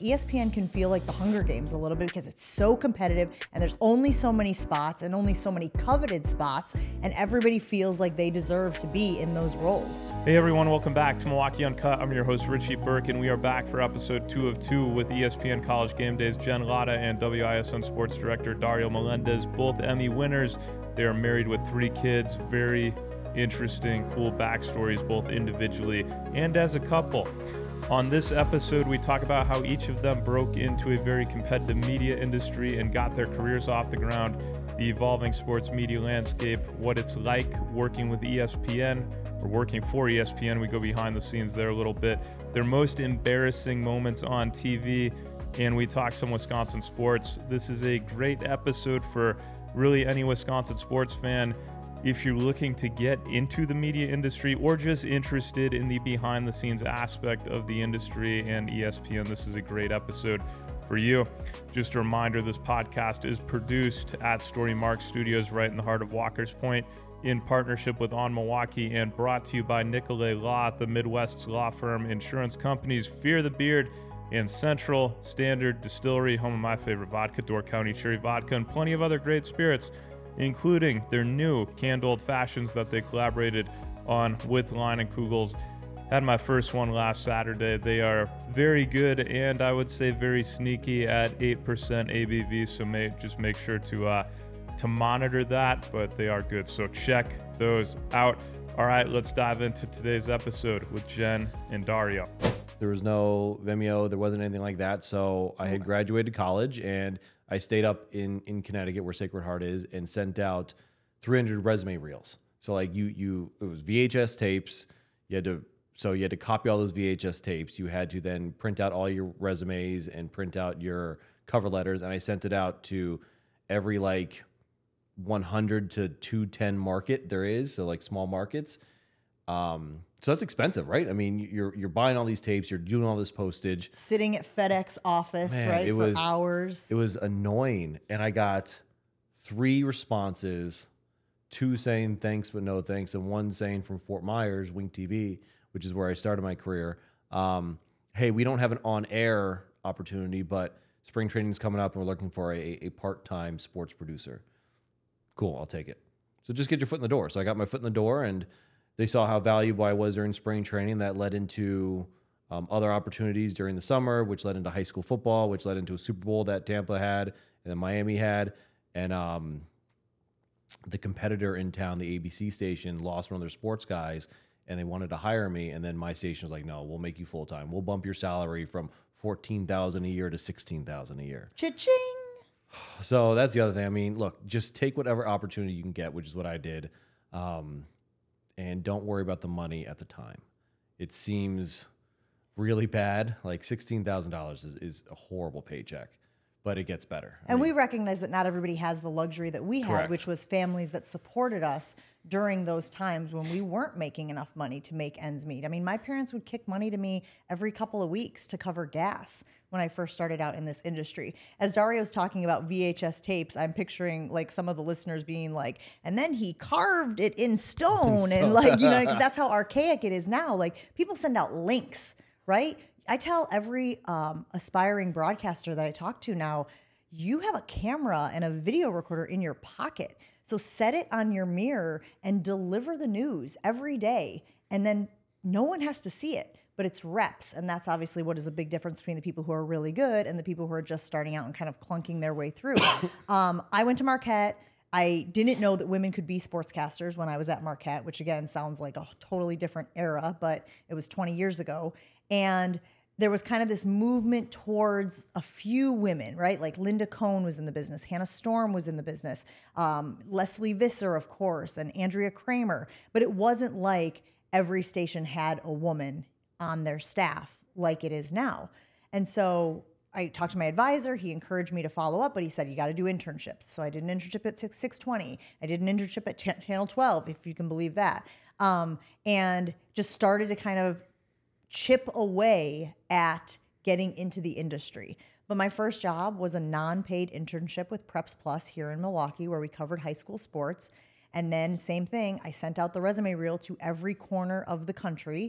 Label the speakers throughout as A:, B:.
A: ESPN can feel like the Hunger Games a little bit because it's so competitive and there's only so many spots and only so many coveted spots, and everybody feels like they deserve to be in those roles.
B: Hey everyone, welcome back to Milwaukee Uncut. I'm your host Richie Burke, and we are back for episode 2 of 2 with ESPN College Game Days Jen Latta and WISN Sports Director Dario Melendez, both Emmy winners. They are married with 3 kids. Very interesting, cool backstories, both individually and as a couple. On this episode, we talk about how each of them broke into a very competitive media industry and got their careers off the ground, the evolving sports media landscape, what it's like working with ESPN or working for ESPN. We go behind the scenes there a little bit. Their most embarrassing moments on TV, and we talk some Wisconsin sports. This is a great episode for really any Wisconsin sports fan. If you're looking to get into the media industry or just interested in the behind the scenes aspect of the industry and ESPN, this is a great episode for you. Just a reminder, this podcast is produced at Storymark Studios right in the heart of Walker's Point in partnership with On Milwaukee, and brought to you by Nicolay Law, the Midwest's law firm, insurance companies Fear the Beard and Central Standard Distillery, home of my favorite vodka, Door County Cherry Vodka, and plenty of other great spirits, including their new canned old fashions that they collaborated on with Line and Kugels. Had my first one last Saturday. They are very good and I would say very sneaky at 8% ABV, so just make sure to monitor that, but they are good, so check those out. All right, let's dive into today's episode with Jen and Dario.
C: There was no Vimeo, there wasn't anything like that, so I had graduated college and I stayed up in Connecticut where Sacred Heart is and sent out 300 resume reels. So like it was VHS tapes. You had to copy all those VHS tapes. You had to then print out all your resumes and print out your cover letters. And I sent it out to every like 100 to 210 market there is. So like small markets. So that's expensive, right? I mean, you're buying all these tapes, you're doing all this postage.
A: Sitting at FedEx office, right, for hours.
C: It was annoying. And I got 3 responses, 2 saying thanks but no thanks, and 1 saying from Fort Myers, Wink TV, which is where I started my career. Hey, we don't have an on-air opportunity, but spring training is coming up and we're looking for a part-time sports producer. Cool, I'll take it. So just get your foot in the door. So I got my foot in the door, and they saw how valuable I was during spring training. That led into other opportunities during the summer, which led into high school football, which led into a Super Bowl that Tampa had and then Miami had. And the competitor in town, the ABC station, lost one of their sports guys, and they wanted to hire me. And then my station was like, no, we'll make you full-time. We'll bump your salary from $14,000 a year to $16,000 a year.
A: Cha-ching!
C: So that's the other thing. I mean, look, just take whatever opportunity you can get, which is what I did. And don't worry about the money at the time. It seems really bad. Like $16,000 is a horrible paycheck, but it gets better.
A: And we recognize that not everybody has the luxury that we had,
C: Correct.
A: which was families that supported us during those times when we weren't making enough money to make ends meet. I mean, my parents would kick money to me every couple of weeks to cover gas when I first started out in this industry. As Dario's talking about VHS tapes, I'm picturing like some of the listeners being like, and then he carved it in stone. And like, you know, because that's how archaic it is now. Like people send out links, right? I tell every aspiring broadcaster that I talk to now, you have a camera and a video recorder in your pocket. So set it on your mirror and deliver the news every day. And then no one has to see it, but it's reps. And that's obviously what is a big difference between the people who are really good and the people who are just starting out and kind of clunking their way through. I went to Marquette. I didn't know that women could be sportscasters when I was at Marquette, which again sounds like a totally different era, but it was 20 years ago. And there was kind of this movement towards a few women, right? Like Linda Cohn was in the business. Hannah Storm was in the business. Leslie Visser, of course, and Andrea Kramer. But it wasn't like every station had a woman on their staff like it is now. And so I talked to my advisor. He encouraged me to follow up, but he said, you got to do internships. So I did an internship at 620. I did an internship at Channel 12, if you can believe that. And just started to kind of chip away at getting into the industry. But my first job was a non-paid internship with Preps Plus here in Milwaukee, where we covered high school sports. And then same thing, I sent out the resume reel to every corner of the country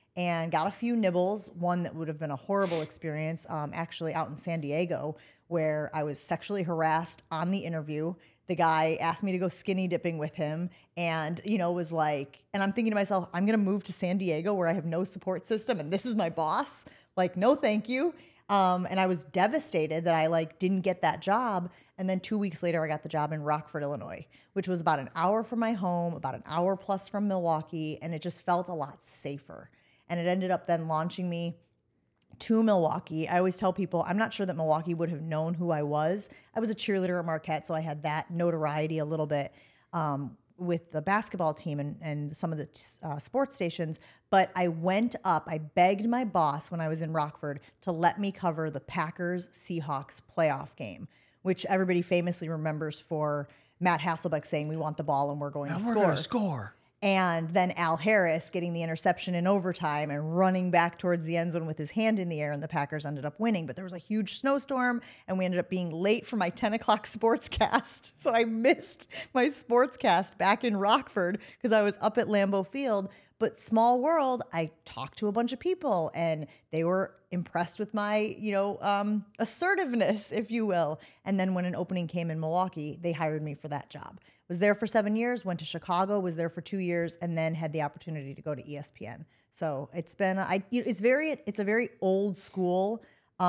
A: and got a few nibbles. One that would have been a horrible experience, actually out in San Diego, where I was sexually harassed on the interview. The guy asked me to go skinny dipping with him and, was like, and I'm thinking to myself, I'm going to move to San Diego where I have no support system and this is my boss. Like, no, thank you. And I was devastated that I didn't get that job. And then 2 weeks later, I got the job in Rockford, Illinois, which was about an hour from my home, about an hour plus from Milwaukee. And it just felt a lot safer. And it ended up then launching me to Milwaukee. I always tell people, I'm not sure that Milwaukee would have known who I was. I was a cheerleader at Marquette, so I had that notoriety a little bit with the basketball team and some of the sports stations. But I begged my boss when I was in Rockford to let me cover the Packers-Seahawks playoff game, which everybody famously remembers for Matt Hasselbeck saying, "We want the ball and we're going to score."
C: We're going to score.
A: And then Al Harris getting the interception in overtime and running back towards the end zone with his hand in the air, and the Packers ended up winning. But there was a huge snowstorm, and we ended up being late for my 10 o'clock sportscast. So I missed my sportscast back in Rockford because I was up at Lambeau Field. But small world, I talked to a bunch of people, and they were impressed with my, assertiveness, if you will. And then when an opening came in Milwaukee, they hired me for that job. Was there for 7 years, went to Chicago, was there for 2 years, and then had the opportunity to go to ESPN. So it's been, it's a very old school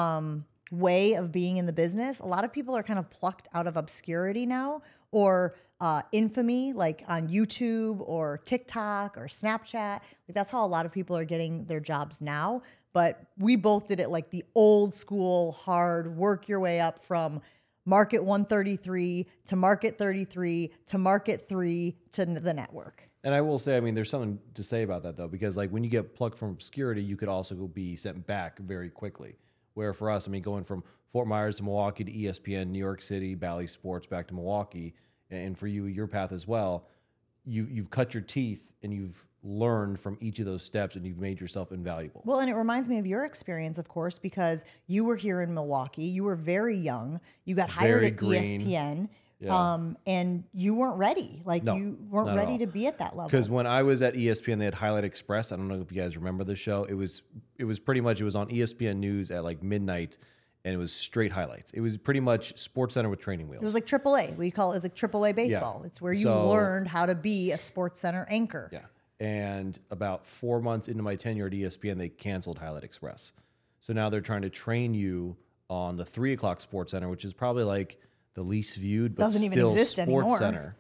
A: way of being in the business. A lot of people are kind of plucked out of obscurity now, or infamy, like on YouTube or TikTok or Snapchat. That's how a lot of people are getting their jobs now. But we both did it like the old school, hard, work your way up from market 133 to market 33 to market 3 to the network.
C: And I will say, there's something to say about that, though, because when you get plucked from obscurity, you could also be sent back very quickly. Where for us, going from Fort Myers to Milwaukee to ESPN, New York City, Bally Sports, back to Milwaukee, and for you, your path as well, you've cut your teeth and you've learned from each of those steps and you've made yourself invaluable.
A: Well, and it reminds me of your experience, of course, because you were here in Milwaukee. You were very young. You got hired at ESPN. Yeah. And you weren't ready. You weren't ready to be at that level.
C: Because when I was at ESPN, they had Highlight Express. I don't know if you guys remember the show. It was pretty much, it was on ESPN News at midnight, and it was straight highlights. It was pretty much SportsCenter with training wheels.
A: It was like AAA. We call it like AAA baseball. Yeah. It's where you learned how to be a SportsCenter anchor.
C: Yeah. And about 4 months into my tenure at ESPN, they canceled Highlight Express. So now they're trying to train you on the 3 o'clock SportsCenter, which is probably the least viewed, but
A: doesn't
C: still
A: even exist
C: SportsCenter.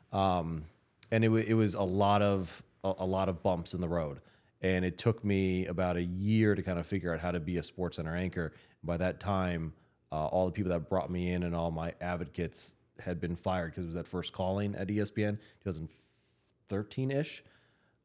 C: And it was a lot of bumps in the road. And it took me about a year to kind of figure out how to be a SportsCenter anchor. By that time, all the people that brought me in and all my advocates had been fired because it was that first calling at ESPN, 2013-ish.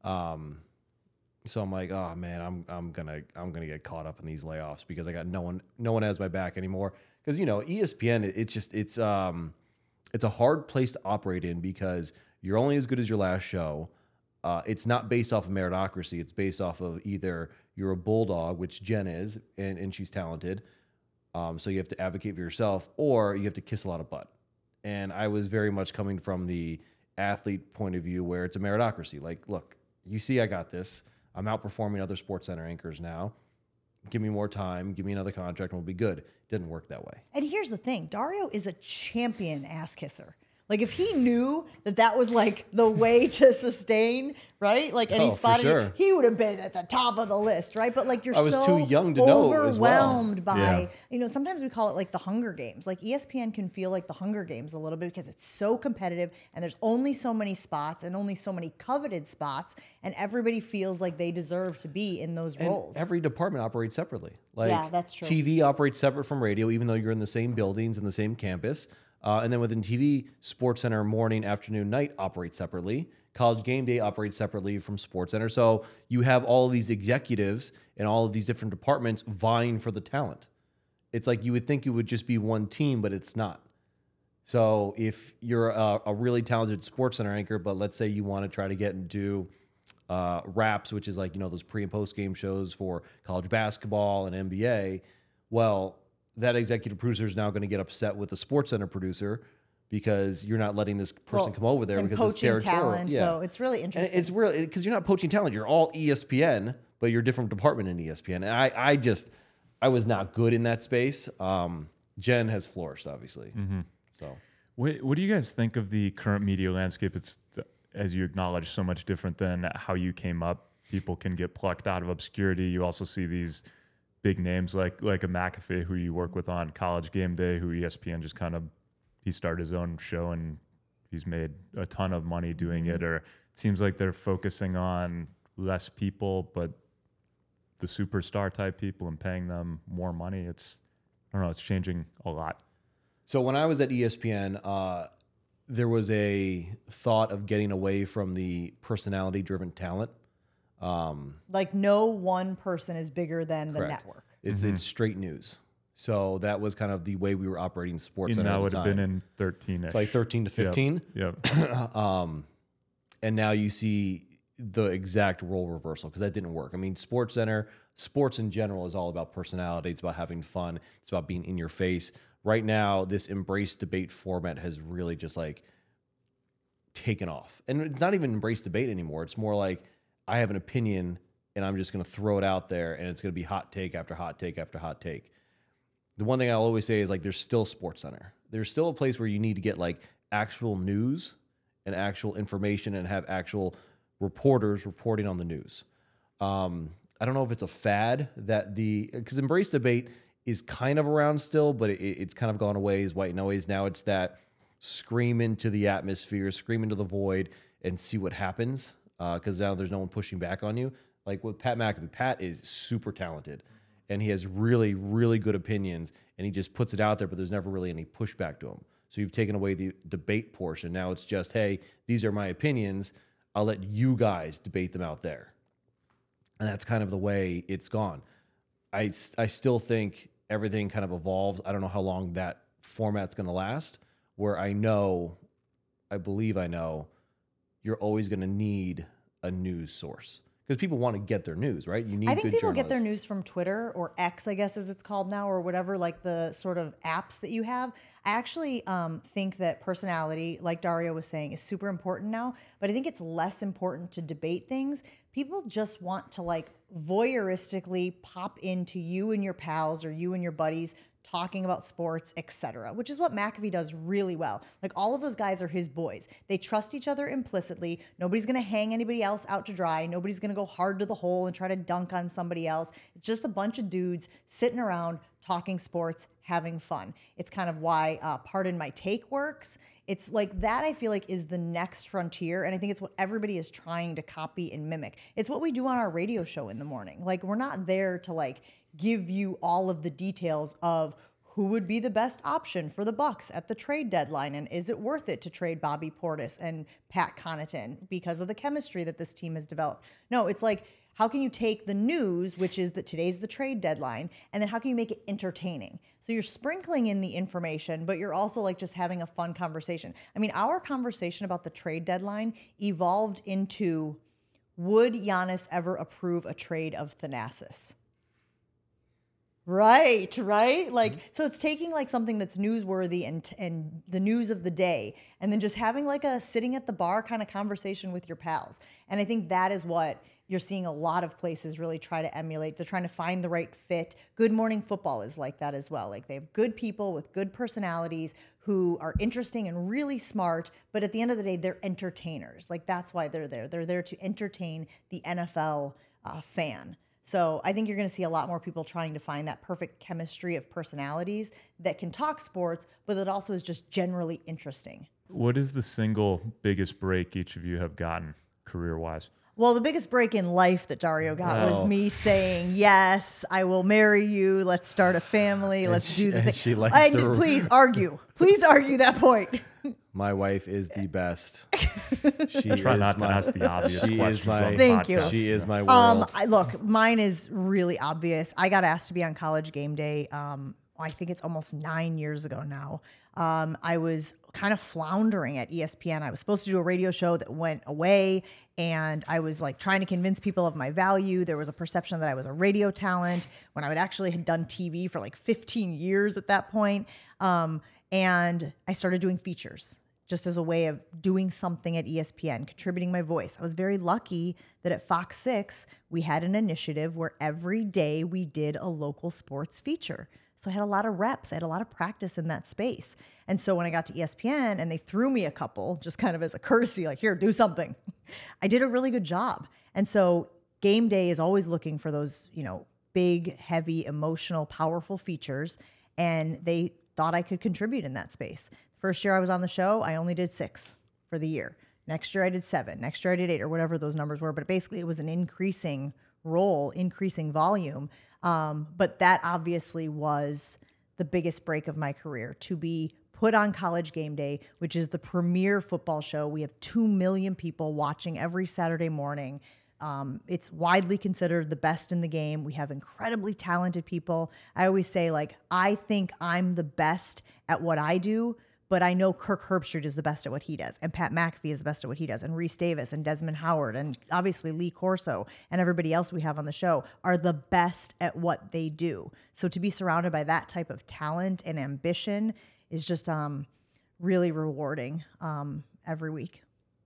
C: So I'm like, oh man, I'm gonna get caught up in these layoffs because I got no one has my back anymore. Because ESPN, it's a hard place to operate in because you're only as good as your last show. It's not based off of meritocracy. It's based off of either you're a bulldog, which Jen is, and she's talented, so you have to advocate for yourself, or you have to kiss a lot of butt. And I was very much coming from the athlete point of view where it's a meritocracy. Look, you see I got this. I'm outperforming other SportsCenter anchors now. Give me more time, give me another contract, and we'll be good. Didn't work that way.
A: And here's the thing. Dario is a champion ass kisser. If he knew that was the way to sustain, right? And he spotted it, he would have been at the top of the list, right? But you're
C: I was so too young to know as well.
A: Overwhelmed by, sometimes we call it the Hunger Games. ESPN can feel like the Hunger Games a little bit because it's so competitive and there's only so many spots and only so many coveted spots, and everybody feels like they deserve to be in those roles.
C: Every department operates separately.
A: Yeah, that's true.
C: TV operates separate from radio, even though you're in the same buildings and the same campus. And then within TV, SportsCenter morning, afternoon, night operates separately. College Game Day operates separately from SportsCenter. So you have all of these executives and all of these different departments vying for the talent. It's you would think it would just be one team, but it's not. So if you're a really talented SportsCenter anchor, but let's say you want to try to get into Wraps, which is those pre and post game shows for college basketball and NBA, well, that executive producer is now going to get upset with the SportsCenter producer because you're not letting this person come over there because it's territorial.
A: Talent, yeah. So it's really interesting.
C: And it's really because you're not poaching talent. You're all ESPN, but you're a different department in ESPN. And I was not good in that space. Jen has flourished, obviously. So,
B: What do you guys think of the current media landscape? It's, as you acknowledge, so much different than how you came up. People can get plucked out of obscurity. You also see these big names like a McAfee, who you work with on College Game Day, who ESPN just he started his own show and he's made a ton of money doing it. Or it seems like they're focusing on less people, but the superstar type people and paying them more money. I don't know, it's changing a lot.
C: So when I was at ESPN, there was a thought of getting away from the personality-driven talent.
A: Like no one person is bigger than the network.
C: It's straight news. So that was kind of the way we were operating sports.
B: And
C: at
B: that
C: the
B: would have
C: time.
B: been in 13-ish.
C: It's like 13 to 15.
B: Yep.
C: And now you see the exact role reversal because that didn't work. I mean, SportsCenter, sports in general is all about personality. It's about having fun. It's about being in your face. Right now, this embrace debate format has really just like taken off. And it's not even embrace debate anymore. It's more like I have an opinion and I'm just going to throw it out there and it's going to be hot take after hot take after hot take. The one thing I'll always say is like there's still SportsCenter. There's still a place where you need to get like actual news and actual information and have actual reporters reporting on the news. I don't know if it's a fad that because embrace debate is kind of around still, but it's kind of gone away as white noise. Now it's that scream into the atmosphere, scream into the void and see what happens. Because now there's no one pushing back on you. Like with Pat McAfee, Pat is super talented and he has really, really good opinions and he just puts it out there, but there's never really any pushback to him. So you've taken away the debate portion. Now it's just, hey, these are my opinions. I'll let you guys debate them out there. And that's kind of the way it's gone. I still think everything kind of evolves. I don't know how long that format's going to last, where I believe I know, you're always going to need a news source. Because people want to get their news, right? You need.
A: I think
C: good
A: people
C: journalists.
A: get their news from Twitter or X, I guess as it's called now, or whatever, like the sort of apps that you have. I actually think that personality, like Dario was saying, is super important now. But I think it's less important to debate things. People just want to like voyeuristically pop into you and your pals or you and your buddies talking about sports, etc., which is what McAfee does really well. Like all of those guys are his boys. They trust each other implicitly. Nobody's going to hang anybody else out to dry. Nobody's going to go hard to the hole and try to dunk on somebody else. It's just a bunch of dudes sitting around talking sports, having fun. It's kind of why Pardon My Take works. It's like that, I feel like, is the next frontier. And I think it's what everybody is trying to copy and mimic. It's what we do on our radio show in the morning. Like we're not there to like give you all of the details of who would be the best option for the Bucks at the trade deadline, and is it worth it to trade Bobby Portis and Pat Connaughton because of the chemistry that this team has developed. No, it's like, how can you take the news, which is that today's the trade deadline, and then how can you make it entertaining? So you're sprinkling in the information, but you're also like just having a fun conversation. I mean, our conversation about the trade deadline evolved into, would Giannis ever approve a trade of Thanasis? Right. Like, so it's taking like something that's newsworthy and the news of the day, and then just having like a sitting at the bar kind of conversation with your pals. And I think that is what you're seeing a lot of places really try to emulate. They're trying to find the right fit. Good Morning Football is like that as well. Like they have good people with good personalities who are interesting and really smart, but at the end of the day, they're entertainers. Like that's why they're there. They're there to entertain the NFL fan. So I think you're going to see a lot more people trying to find that perfect chemistry of personalities that can talk sports, but that also is just generally interesting.
B: What is the single biggest break each of you have gotten career-wise?
A: Well, the biggest break in life that Dario got was me saying, yes, I will marry you. Let's start a family. Let's do the thing.
C: She likes to...
A: Please argue. Please argue that point.
C: My wife is the best. She
B: Try
C: is
B: not to ask the obvious
C: she
B: questions
C: is my,
B: on the
A: Thank you.
B: podcast.
C: She is my world.
A: Look, mine is really obvious. I got asked to be on College Game Day. I think it's almost 9 years ago now. I was kind of floundering at ESPN. I was supposed to do a radio show that went away, and I was like trying to convince people of my value. There was a perception that I was a radio talent when I had done TV for like 15 years at that point. And I started doing features just as a way of doing something at ESPN, contributing my voice. I was very lucky that at Fox 6, we had an initiative where every day we did a local sports feature. So I had a lot of reps. I had a lot of practice in that space. And so when I got to ESPN and they threw me a couple, just kind of as a courtesy, like, here, do something, I did a really good job. And so Game Day is always looking for those, big, heavy, emotional, powerful features. And they thought I could contribute in that space. First year I was on the show, I only did 6 for the year. Next year I did 7. Next year I did 8, or whatever those numbers were. But basically it was an increasing role, increasing volume. But that obviously was the biggest break of my career, to be put on College Game Day, which is the premier football show. We have 2 million people watching every Saturday morning. It's widely considered the best in the game. We have incredibly talented people. I always say, I think I'm the best at what I do, but I know Kirk Herbstreit is the best at what he does, and Pat McAfee is the best at what he does, and Reese Davis and Desmond Howard, and obviously Lee Corso and everybody else we have on the show are the best at what they do. So to be surrounded by that type of talent and ambition is just really rewarding every week.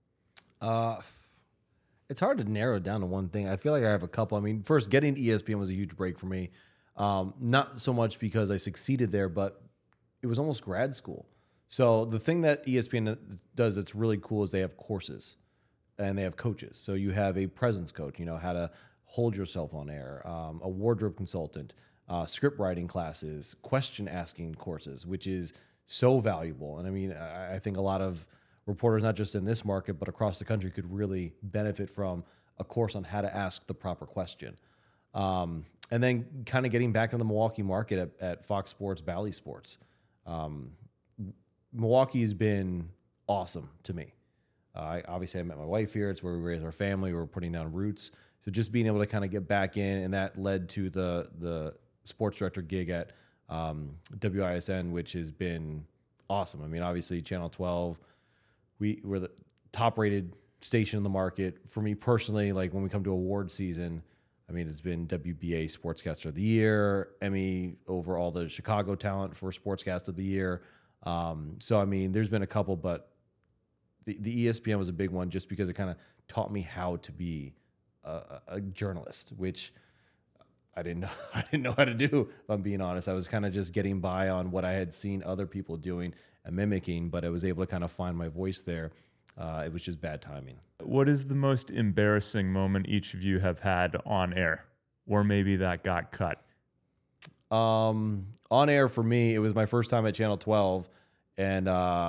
C: It's hard to narrow it down to one thing. I feel like I have a couple. I mean, first, getting to ESPN was a huge break for me. Not so much because I succeeded there, but it was almost grad school. So the thing that ESPN does that's really cool is they have courses and they have coaches. So you have a presence coach, how to hold yourself on air, a wardrobe consultant, script writing classes, question asking courses, which is so valuable. And I mean, I think a lot of reporters, not just in this market, but across the country, could really benefit from a course on how to ask the proper question. And then kind of getting back in the Milwaukee market at Fox Sports, Bally Sports. Milwaukee's been awesome to me. Obviously, I met my wife here. It's where we raised our family. We're putting down roots. So just being able to kind of get back in, and that led to the sports director gig at WISN, which has been awesome. I mean, obviously, Channel 12, we're the top-rated station in the market. For me personally, when we come to award season, I mean, it's been WBA Sportscaster of the Year, Emmy over all the Chicago talent for Sportscast of the Year. So, I mean, there's been a couple, but the ESPN was a big one just because it kind of taught me how to be a journalist, which I didn't know how to do, if I'm being honest. I was kind of just getting by on what I had seen other people doing and mimicking, but I was able to kind of find my voice there. It was just bad timing.
B: What is the most embarrassing moment each of you have had on air, or maybe that got cut?
C: On air for me, it was my first time at Channel 12, and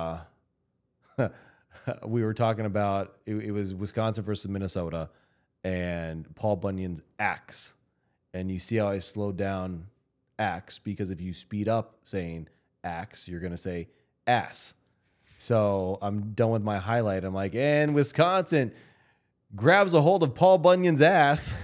C: we were talking about it was Wisconsin versus Minnesota, and Paul Bunyan's axe. And you see how I slowed down axe, because if you speed up saying axe, you're going to say ass. So I'm done with my highlight. I'm like, and Wisconsin grabs a hold of Paul Bunyan's ass.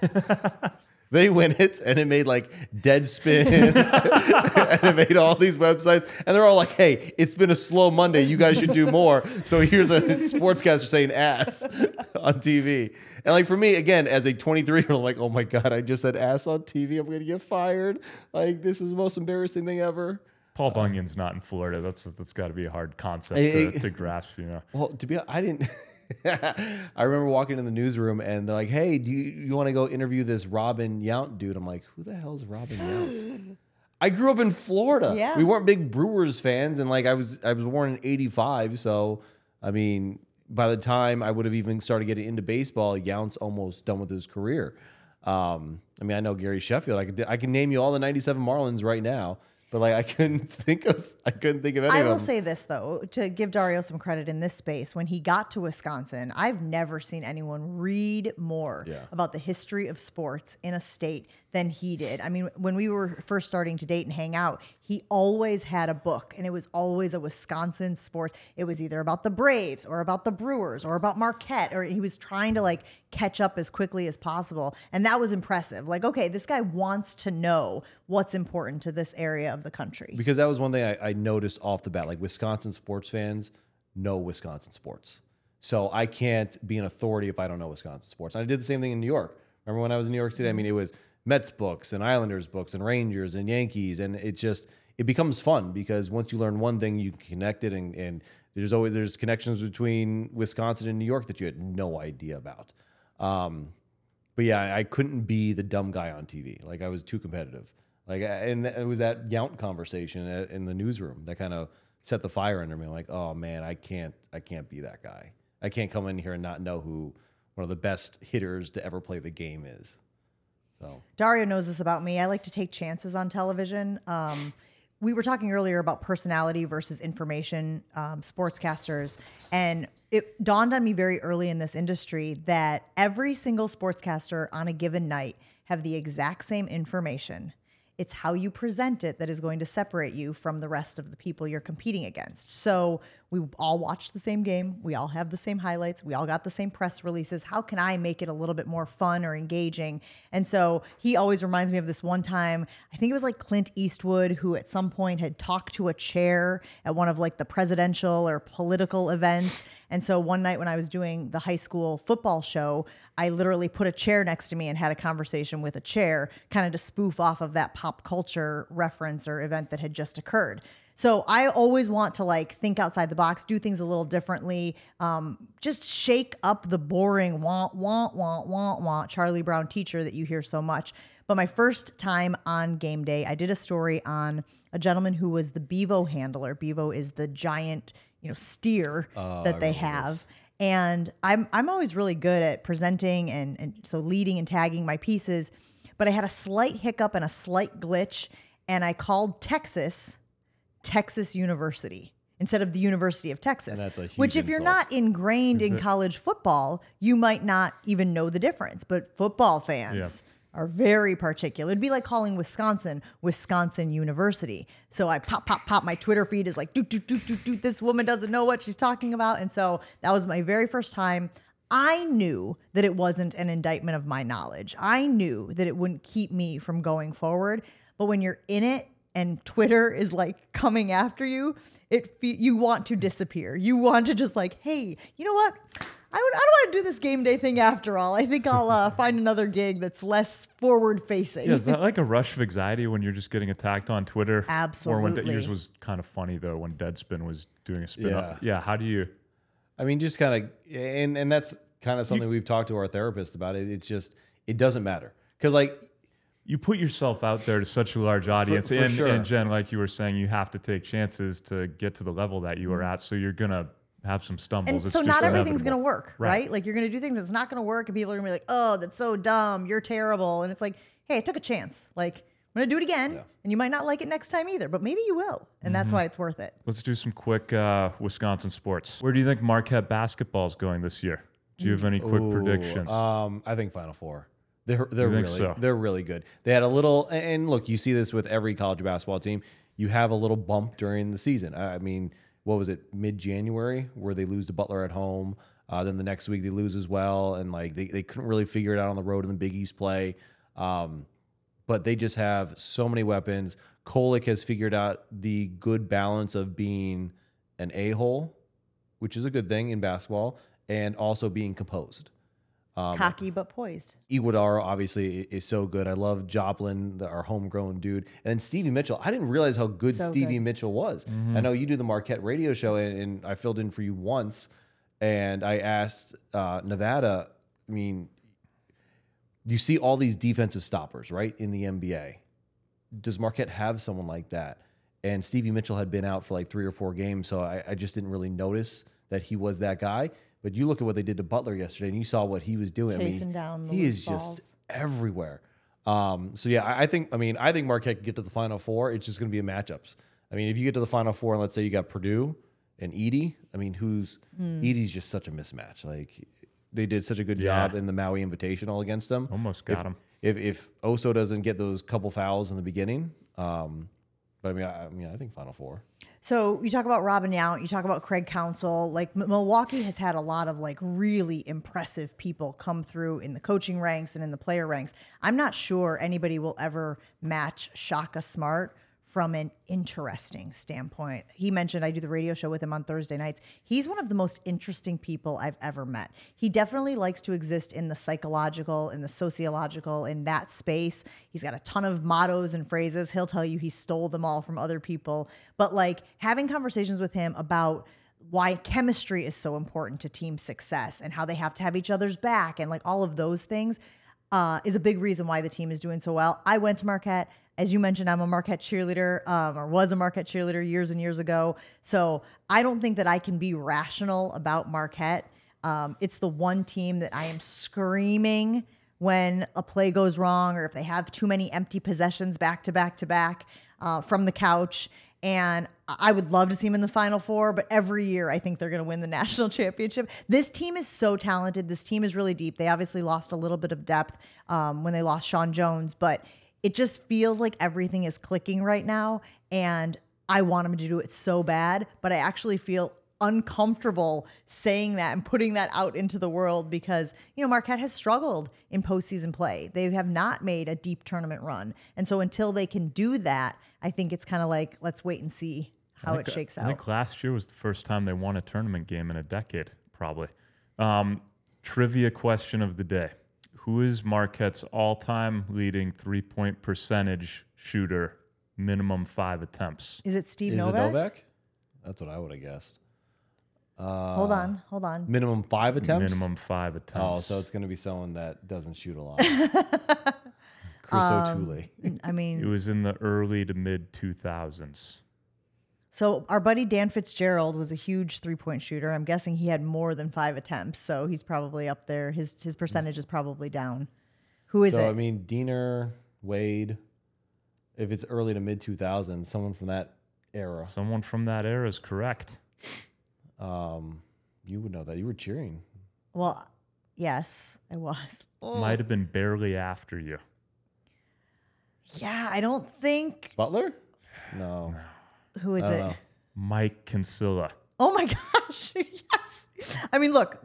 C: They win it, and it made Deadspin, and it made all these websites, and they're all like, hey, it's been a slow Monday. You guys should do more. So here's a sportscaster saying ass on TV. And for me, again, as a 23-year-old, I'm like, oh my God, I just said ass on TV. I'm going to get fired. This is the most embarrassing thing ever.
B: Paul Bunyan's not in Florida. That's got to be a hard concept to grasp,
C: Well, to be honest, I didn't... I remember walking in the newsroom and they're like, hey, do you want to go interview this Robin Yount dude? I'm like, who the hell is Robin Yount? I grew up in Florida.
A: Yeah.
C: We weren't big Brewers fans, and I was born in 85, so I mean, by the time I would have even started getting into baseball, Yount's almost done with his career. I mean, I know Gary Sheffield. I can name you all the 97 Marlins right now. But I couldn't think of any of them.
A: I will say this, though, to give Dario some credit in this space. When he got to Wisconsin, I've never seen anyone read more about the history of sports in a state than he did. I mean, when we were first starting to date and hang out, he always had a book, and it was always a Wisconsin sports. It was either about the Braves or about the Brewers or about Marquette, or he was trying to catch up as quickly as possible. And that was impressive. Okay, this guy wants to know what's important to this area of the country.
C: Because that was one thing I noticed off the bat. Wisconsin sports fans know Wisconsin sports. So I can't be an authority if I don't know Wisconsin sports. And I did the same thing in New York. Remember when I was in New York City? I mean, it was Mets books and Islanders books and Rangers and Yankees. And it becomes fun because once you learn one thing, you connect it, and There's connections between Wisconsin and New York that you had no idea about. But yeah, I couldn't be the dumb guy on TV. Like, I was too competitive. Like, and it was that Yount conversation in the newsroom that kind of set the fire under me. I'm like, oh man, I can't be that guy. I can't come in here and not know who one of the best hitters to ever play the game is. So
A: Dario knows this about me. I like to take chances on television. We were talking earlier about personality versus information, sportscasters. And it dawned on me very early in this industry that every single sportscaster on a given night have the exact same information. It's how you present it that is going to separate you from the rest of the people you're competing against. So we all watched the same game. We all have the same highlights. We all got the same press releases. How can I make it a little bit more fun or engaging? And so he always reminds me of this one time, I think it was like Clint Eastwood, who at some point had talked to a chair at one of like the presidential or political events. And so one night when I was doing the high school football show, I literally put a chair next to me and had a conversation with a chair, kind of to spoof off of that pop culture reference or event that had just occurred. So I always want to like think outside the box, do things a little differently, just shake up the boring wah Charlie Brown teacher that you hear so much. But my first time on game day, I did a story on a gentleman who was the Bevo handler. Bevo is the giant, steer that they have. This. And I'm always really good at presenting and so leading and tagging my pieces. But I had a slight hiccup and a slight glitch, and I called Texas University instead of the University of Texas. And that's a huge which, if you're not ingrained in college football, you might not even know the difference. But football fans are very particular. It'd be like calling Wisconsin University. So I pop. My Twitter feed is like, doot. This woman doesn't know what she's talking about. And so that was my very first time. I knew that it wasn't an indictment of my knowledge. I knew that it wouldn't keep me from going forward. But when you're in it and Twitter is like coming after you, you want to disappear. You want to just like, hey, you know what? I don't want to do this game day thing after all. I think I'll find another gig that's less forward facing.
B: Yeah, is that like a rush of anxiety when you're just getting attacked on Twitter?
A: Absolutely.
B: Or when yours was kind of funny though, when Deadspin was doing a spin up. Yeah, how do you?
C: I mean, just kind of, and that's kind of something we've talked to our therapist about. It's just, it doesn't matter. Because like,
B: you put yourself out there to such a large audience.
C: For sure.
B: And Jen, like you were saying, you have to take chances to get to the level that you are at. So you're going to have some stumbles.
A: And so not everything's going to work, right? Like you're going to do things that's not going to work and people are going to be like, oh, that's so dumb. You're terrible. And it's like, hey, I took a chance. Like I'm going to do it again and you might not like it next time either, but maybe you will. And that's why it's worth it.
B: Let's do some quick Wisconsin sports. Where do you think Marquette basketball is going this year? Do you have any quick predictions?
C: I think Final Four. They're really good. They had a little, and look, you see this with every college basketball team. You have a little bump during the season. I mean, what was it, mid-January, where they lose to Butler at home. Then the next week they lose as well, and like they couldn't really figure it out on the road in the Big East play. But they just have so many weapons. Kolek has figured out the good balance of being an a-hole, which is a good thing in basketball, and also being composed.
A: Cocky but poised.
C: Iguodala obviously is so good. I love Joplin, our homegrown dude. And then Stevie Mitchell. I didn't realize how good Stevie Mitchell was. I know you do the Marquette radio show, and I filled in for you once. And I asked Nevada, I mean, you see all these defensive stoppers, right, in the NBA. Does Marquette have someone like that? And Stevie Mitchell had been out for like 3 or 4 games, so I just didn't really notice that he was that guy. But you look at what they did to Butler yesterday, and you saw what he was doing.
A: Chasing down the
C: he is
A: balls.
C: Just everywhere. So yeah, I think Marquette can get to the Final Four. It's just going to be a matchups. I mean, if you get to the Final Four, and let's say you got Purdue and Edey. I mean, Edey's just such a mismatch. Like they did such a good job in the Maui Invitational against them.
B: Almost got him.
C: If Oso doesn't get those couple fouls in the beginning, but I think Final Four.
A: So you talk about Robin Yount, you talk about Craig Counsell. Like Milwaukee has had a lot of like really impressive people come through in the coaching ranks and in the player ranks. I'm not sure anybody will ever match Shaka Smart from an interesting standpoint. He mentioned I do the radio show with him on Thursday nights. He's one of the most interesting people I've ever met. He definitely likes to exist in the psychological, in the sociological, in that space. He's got a ton of mottos and phrases. He'll tell you he stole them all from other people. But like having conversations with him about why chemistry is so important to team success and how they have to have each other's back and like all of those things is a big reason why the team is doing so well. I went to Marquette. As you mentioned, I'm a Marquette cheerleader, or was a Marquette cheerleader years and years ago. So I don't think that I can be rational about Marquette. It's the one team that I am screaming when a play goes wrong or if they have too many empty possessions back to back to back from the couch. And I would love to see them in the Final Four, but every year I think they're going to win the national championship. This team is so talented. This team is really deep. They obviously lost a little bit of depth when they lost Sean Jones, but it just feels like everything is clicking right now. And I want them to do it so bad, but I actually feel uncomfortable saying that and putting that out into the world because, you know, Marquette has struggled in postseason play. They have not made a deep tournament run. And so until they can do that, I think it's kind of like, let's wait and see how it shakes out.
B: I think last year was the first time they won a tournament game in a decade, probably. Trivia question of the day. Who is Marquette's all-time leading three-point percentage shooter, minimum 5 attempts?
A: Is it Steve
C: Is it
A: Novak?
C: Novak? That's what I would have guessed.
A: Hold on.
C: Minimum 5 attempts?
B: Minimum 5 attempts.
C: Oh, so it's going to be someone that doesn't shoot a lot. Chris O'Toole.
A: I mean,
B: It was in the early to mid 2000s.
A: so our buddy Dan Fitzgerald was a huge three-point shooter. I'm guessing he had more than 5 attempts, so he's probably up there. His percentage is probably down. Who is
C: So,
A: it?
C: I mean, Diener, Wade, if it's early to mid 2000s, someone from that era.
B: Someone from that era is correct.
C: You would know that. You were cheering.
A: Well, yes, I was.
B: Might have been barely after you.
A: Yeah, I don't think.
C: Butler? No.
A: Who is
C: I don't
A: it?
C: know.
B: Mike Kinsella.
A: Oh my gosh, yes. I mean, look,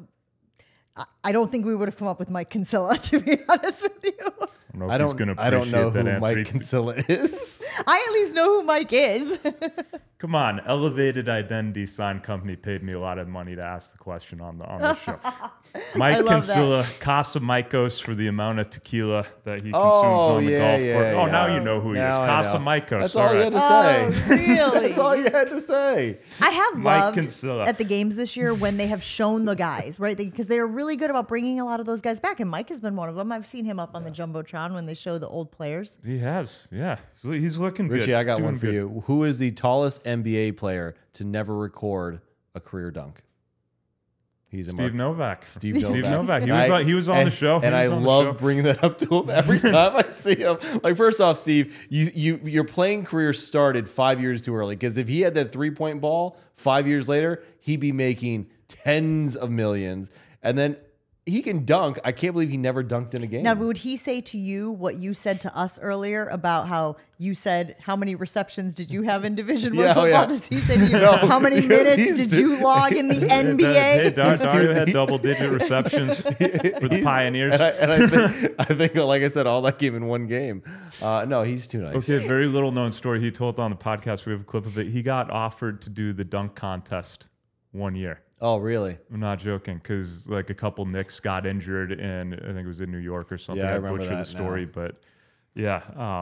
A: I don't think we would have come up with Mike Kinsella, to be honest with you.
B: I don't know if he's going to
C: I don't know
B: appreciate
C: who
B: that
C: Mike
B: answer.
C: Kinsella is.
A: I at least know who Mike is.
B: Come on, Elevated Identity Sign Company paid me a lot of money to ask the question on the show. Mike
A: love
B: Kinsella, Casamigos for the amount of tequila that he consumes
C: Oh,
B: on the
C: yeah,
B: golf
C: yeah,
B: course. Oh,
C: yeah.
B: now you know who he is.
C: Now I know.
B: Casamigos.
C: That's all you had to
A: Oh,
C: say.
A: really?
C: That's all you had to say.
A: I have
B: Mike
A: loved
B: Kinsella.
A: at the games this year when they have shown the guys, right? Because they're really good about bringing a lot of those guys back. And Mike has been one of them. I've seen him up on the Jumbotron when they show the old players.
B: He has, yeah. So he's looking good.
C: Richie, I got
B: Doing
C: one for
B: good.
C: you. Who is the tallest NBA player to never record a career dunk? He's a
B: Steve Novak.
C: Steve Novak.
B: He was on the show.
C: And I love bringing that up to him every time I see him. Like, first off, Steve, your playing career started 5 years too early, because if he had that 3-point ball 5 years later, he'd be making tens of millions. And then he can dunk. I can't believe he never dunked in a game.
A: Now, would he say to you what you said to us earlier about how you said, how many receptions did you have in Division I football?
C: yeah.
A: Does he say to you,
C: No,
A: how many
C: because
A: minutes
C: he's
A: did you log in the NBA?
B: Hey, Dario had double-digit receptions for the Pioneers.
C: And I think, like I said, all that came in one game. No, he's too nice.
B: Okay, very little known story. He told on the podcast. We have a clip of it. He got offered to do the dunk contest one year.
C: Oh, really?
B: I'm not joking, because like a couple Knicks got injured, and I think it was in New York or something.
C: Yeah, I
B: I
C: remember
B: butchered the
C: that
B: story,
C: now.
B: but yeah,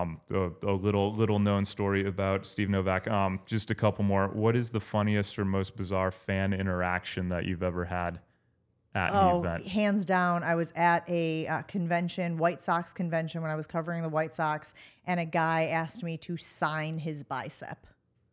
B: a little known story about Steve Novak. Just a couple more. What is the funniest or most bizarre fan interaction that you've ever had at an event?
A: Hands down, I was at a convention, White Sox convention, when I was covering the White Sox, and a guy asked me to sign his bicep.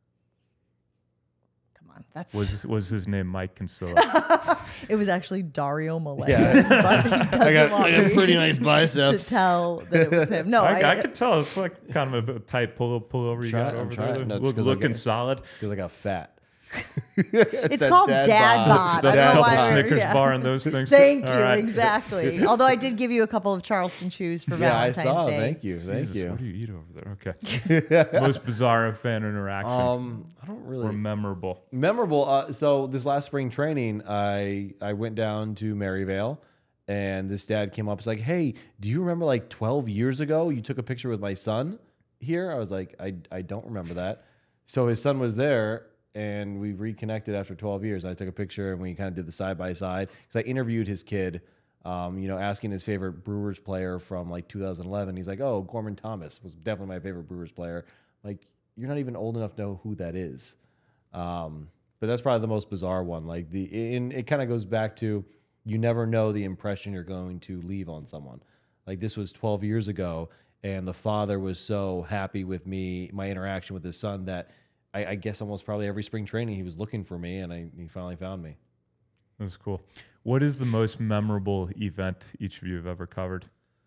A: Come on, that's
B: Was his name Mike Kinsella?
A: it was actually Dario Melendez,
C: Yeah.
A: but he doesn't want me
C: pretty nice biceps.
A: to tell that it was him. No,
B: I could tell. It's like kind of a tight pullover you got
C: I'm
B: over
C: trying.
B: there.
C: No, it's 'cause I
B: Looking
C: get-
B: solid.
C: Because I got fat.
A: it's
C: that
A: called
C: dad
A: dad
C: bod.
A: bod.
B: Stuck
A: I
B: a
A: don't know
B: couple
A: why.
B: Snickers bar and those things.
A: Thank
B: All
A: you.
B: right.
A: Exactly. Although I did give you a couple of Charleston shoes for
C: Yeah, I
A: Valentine's
C: saw.
A: Day.
C: Thank you. Thank
B: Jesus,
C: you.
B: what do you eat over there? Okay. Most bizarre fan interaction
C: I don't
B: or
C: really
B: memorable.
C: memorable. So this last spring training, I went down to Maryvale, and this dad came up. It's like, hey, do you remember like 12 years ago you took a picture with my son here? I was like, I don't remember that. So his son was there, and we reconnected after 12 years. I took a picture, and we kind of did the side by side because I interviewed his kid. Asking his favorite Brewers player from like 2011. He's like, oh, Gorman Thomas was definitely my favorite Brewers player. Like, you're not even old enough to know who that is. but that's probably the most bizarre one. Like it kind of goes back to you never know the impression you're going to leave on someone. Like this was 12 years ago, and the father was so happy with me, my interaction with his son, that I guess almost probably every spring training he was looking for me, and he finally found me.
B: That's cool. What is the most memorable event each of you have ever covered?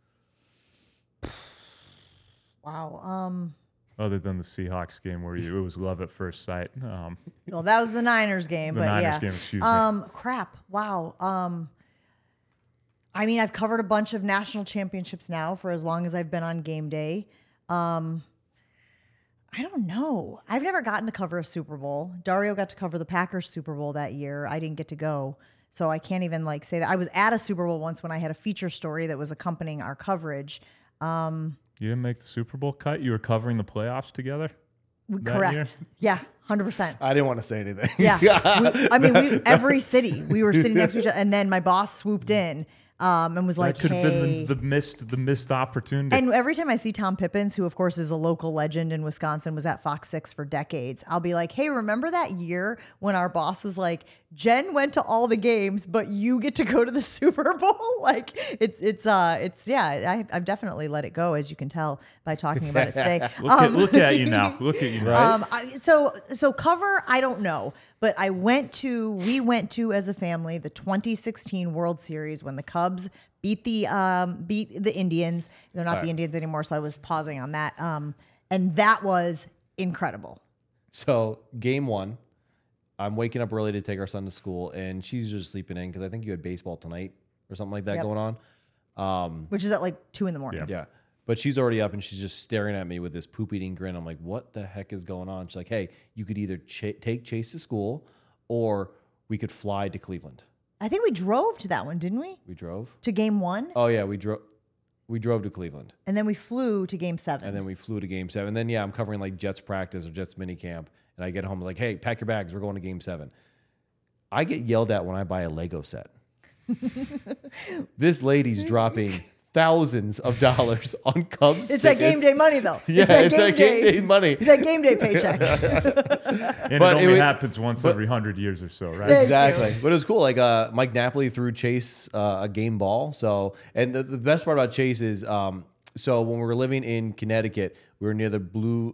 A: Wow.
B: Other than the Seahawks game where it was love at first sight.
A: Well, that was the Niners game,
B: The
A: but
B: Niners
A: yeah.
B: game, excuse me.
A: Crap. Wow. I mean, I've covered a bunch of national championships now for as long as I've been on game day. I don't know. I've never gotten to cover a Super Bowl. Dario got to cover the Packers Super Bowl that year. I didn't get to go. So I can't even like say that. I was at a Super Bowl once when I had a feature story that was accompanying our coverage.
B: You didn't make the Super Bowl cut? You were covering the playoffs together?
A: Correct.
B: year?
A: Yeah, 100%.
C: I didn't want to say anything.
A: Yeah. Every city, we were sitting next to each other. And then my boss swooped in and was like,
B: That could have
A: hey.
B: been the missed opportunity.
A: And every time I see Tom Pippins, who of course is a local legend in Wisconsin, was at Fox 6 for decades, I'll be like, hey, remember that year when our boss was like, Jen went to all the games, but you get to go to the Super Bowl? Like I've definitely let it go, as you can tell by talking about it today.
B: Look at you now. Look at you now.
A: So cover, I don't know, but we went to as a family the 2016 World Series when the Cubs beat the Indians. They're not the Indians anymore, so I was pausing on that. And that was incredible.
C: So game one, I'm waking up early to take our son to school, and she's just sleeping in because I think you had baseball tonight or something like that
A: Yep.
C: going on.
A: Which is at like 2 a.m.
C: Yeah. But she's already up, and she's just staring at me with this poop-eating grin. I'm like, what the heck is going on? She's like, hey, you could either take Chase to school, or we could fly to Cleveland.
A: I think we drove to that one, didn't we?
C: We drove?
A: To game 1.
C: Oh, yeah, we drove to Cleveland.
A: And then we flew to game 7.
C: And then we flew to game 7. And then, yeah, I'm covering like Jets practice or Jets mini camp. And I get home like, hey, pack your bags. We're going to game 7. I get yelled at when I buy a Lego set. This lady's dropping thousands of dollars on Cubs
A: It's that game day money, though.
C: Yeah, it's that game day money.
A: It's that game day paycheck.
B: And
C: but
B: it
C: it
B: only
C: wa-
B: happens once every 100 years or so, right?
A: Thank
C: Exactly.
A: you.
C: But it was cool. Like Mike Napoli threw Chase a game ball. So, and the best part about Chase is, so when we were living in Connecticut, we were near the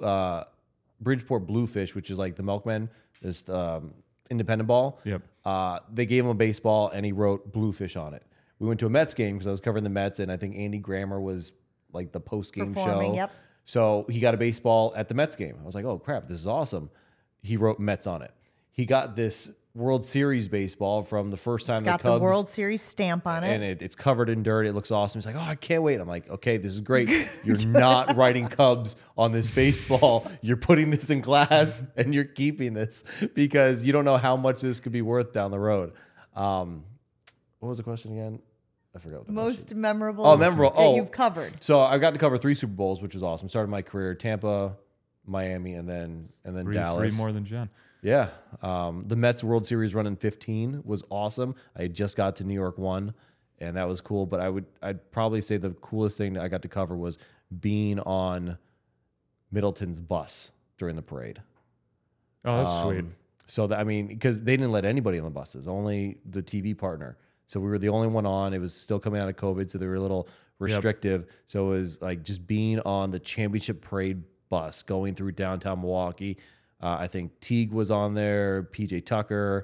C: Bridgeport Bluefish, which is like the Milkman, this independent ball.
B: Yep.
C: They gave him a baseball, and he wrote Bluefish on it. We went to a Mets game because I was covering the Mets, and I think Andy Grammer was like the post-game
A: Performing,
C: show.
A: yep.
C: So he got a baseball at the Mets game. I was like, oh, crap, this is awesome. He wrote Mets on it. He got this World Series baseball from the first time
A: It's
C: the
A: got
C: Cubs.
A: the World Series stamp on it.
C: And it's covered in dirt. It looks awesome. He's like, oh, I can't wait. I'm like, okay, this is great. You're not writing Cubs on this baseball. You're putting this in glass, and you're keeping this because you don't know how much this could be worth down the road. What was the question again? I forgot what the
A: Most
C: question.
A: memorable.
C: Oh, memorable.
A: that
C: Oh,
A: you've covered.
C: So I got to cover 3 Super Bowls, which was awesome. Started my career Tampa, Miami, and then Dallas.
B: 3 more than Jen.
C: Yeah. The Mets World Series run in 15 was awesome. I had just got to New York 1, and that was cool. But I'd probably say the coolest thing that I got to cover was being on Middleton's bus during the parade.
B: Oh, that's sweet.
C: So that, I mean, because they didn't let anybody on the buses, only the TV partner. So we were the only one on. It was still coming out of COVID, so they were a little restrictive. So it was like just being on the championship parade bus going through downtown Milwaukee. I think Teague was on there, PJ Tucker,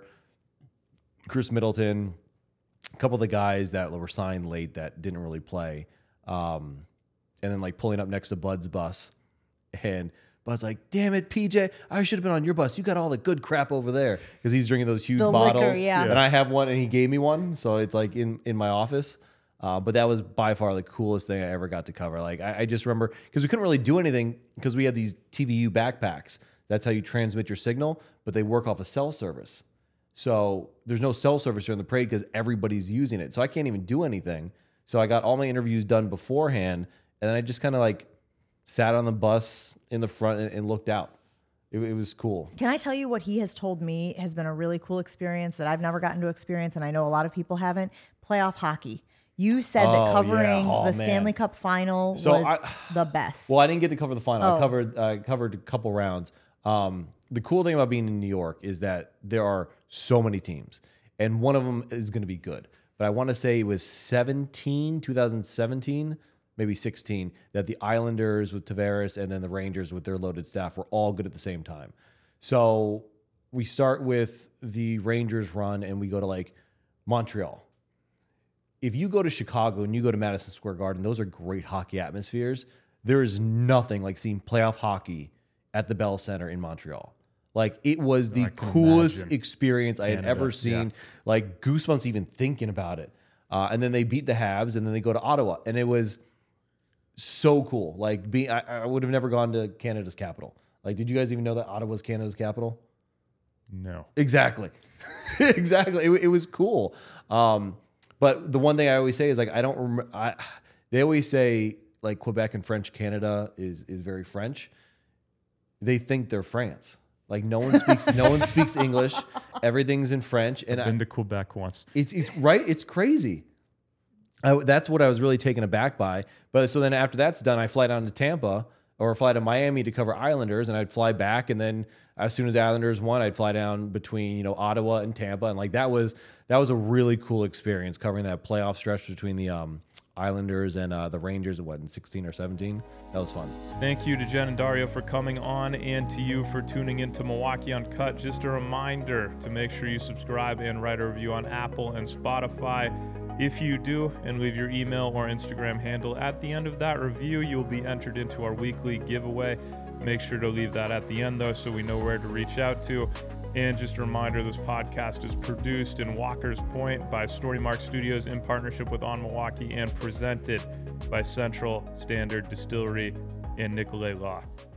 C: Chris Middleton, a couple of the guys that were signed late that didn't really play. And then like pulling up next to Bud's bus. And Bud's like, damn it, PJ, I should have been on your bus. You got all the good crap over there. Because he's drinking those huge
A: The
C: bottles.
A: liquor, yeah.
C: And I have one, and he gave me one. So it's like in my office. But that was by far the coolest thing I ever got to cover. Like I just remember, because we couldn't really do anything because we had these TVU backpacks. That's how you transmit your signal, but they work off a cell service. So there's no cell service during the parade because everybody's using it. So I can't even do anything. So I got all my interviews done beforehand, and then I just kind of like sat on the bus in the front and looked out. It was cool.
A: Can I tell you what he has told me has been a really cool experience that I've never gotten to experience, and I know a lot of people haven't? Playoff hockey. You said that covering
C: Oh,
A: the
C: man.
A: Stanley Cup final
C: So
A: was the best.
C: Well, I didn't get to cover the final.
A: Oh.
C: I covered a couple rounds. the cool thing about being in New York is that there are so many teams, and one of them is going to be good. But I want to say it was 2017, maybe 16, that the Islanders with Tavares and then the Rangers with their loaded staff were all good at the same time. So we start with the Rangers run and we go to like Montreal. If you go to Chicago and you go to Madison Square Garden, those are great hockey atmospheres. There is nothing like seeing playoff hockey at the Bell Center in Montreal. Like, it was the coolest experience I had ever seen. Yeah. Like, goosebumps even thinking about it. And then they beat the Habs, and then they go to Ottawa, and it was so cool. Like, I would have never gone to Canada's capital. Like, did you guys even know that Ottawa's Canada's capital?
B: No.
C: Exactly. Exactly. It was cool. But the one thing I always say is, like, I don't remember. They always say, like, Quebec and French Canada is very French. They think they're France. Like, no one speaks English. Everything's in French. And
B: I've been to Quebec once.
C: It's right. It's crazy. That's what I was really taken aback by. But so then after that's done, I fly down to Tampa or fly to Miami to cover Islanders, and I'd fly back. And then as soon as the Islanders won, I'd fly down between Ottawa and Tampa, and like that was a really cool experience covering that playoff stretch between the Islanders and the Rangers in 16 or 17. That was fun.
B: Thank you to Jen and Dario for coming on, and to you for tuning into Milwaukee Uncut. Just a reminder to make sure you subscribe and write a review on Apple and Spotify. If you do, and leave your email or Instagram handle at the end of that review, you'll be entered into our weekly giveaway. Make sure to leave that at the end, though, so we know where to reach out to. And just a reminder, this podcast is produced in Walker's Point by Storymark Studios in partnership with On Milwaukee and presented by Central Standard Distillery and Nicolay Law.